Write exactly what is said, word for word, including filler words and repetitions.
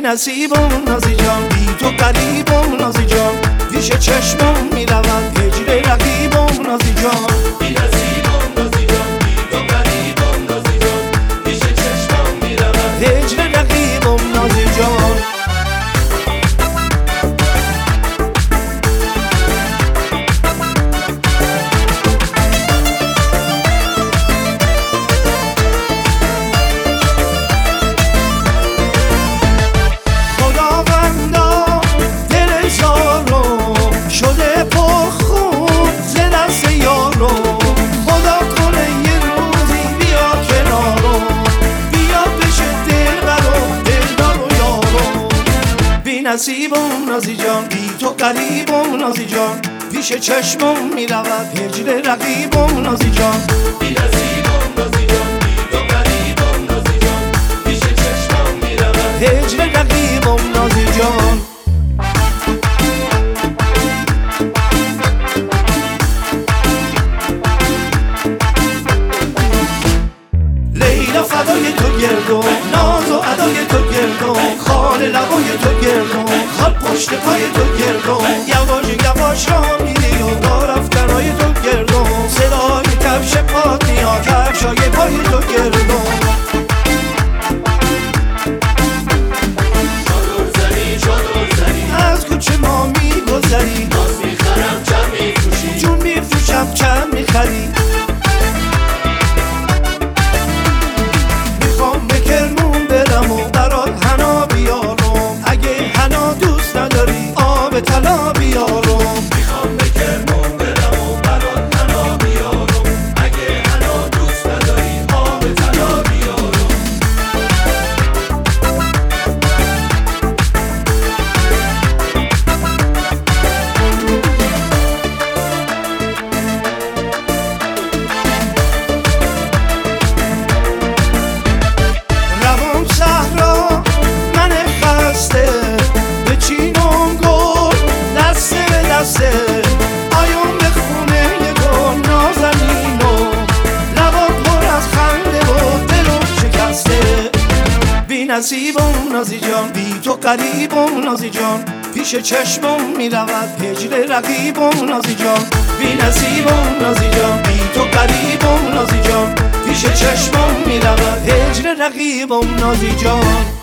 نصیبم نازی جان، بی تو غریبم نازی جان، پیش چشمم میرود هجر رقیبم نازی جان. بی نصیبم نازی جان، بی تو غریبم نازی جان، پیش چشمم میرود هجر رقیبم نازی جان. نصیبم نازی جان، بی تو غریبم نازی جان، پیش چشمم میرود هجر رقیبم نازی جان. بی نصیبم نازی جان، بی تو غریبم نازی جان، پیش چشمم میرود هجر رقیبم نازی جان. لیلا فدای تو گردم، ناز و ادای تو گردم، خال لبای تو گردم، خال پشت پای تو گردم، یواش یواش را میری و با رفتنای تو گردم، صدای کفش پات میاد کفشای پای تو گردم. چادر زنی چادر زنی از کوچه ما میگذری، ناز میخرم چند میفروشی، جون میفروشم چند میخری. میخوام به کرمون برم و برات حنا بیارم، اگه حنا دوست نداری آب طلا بیارم. میخوام به کرمان برم و برات حنا بیارم، اگه حنا دوست نداری آب طلا بیارم. روان صحرا من خسته، به چینم گل دسته به دسته، آیون به خونه گل نازنینو، لبات پر از خنده و دلم شکسته. بی نصیبم نازی جان، بی تو غریبم نازی جان، پیش چشمم میرود هجر رقیبم نازی جان. بی نصیبم نازی جان، بی تو غریبم نازی جان، پیش چشمم میرود هجر رقیبم نازی جان.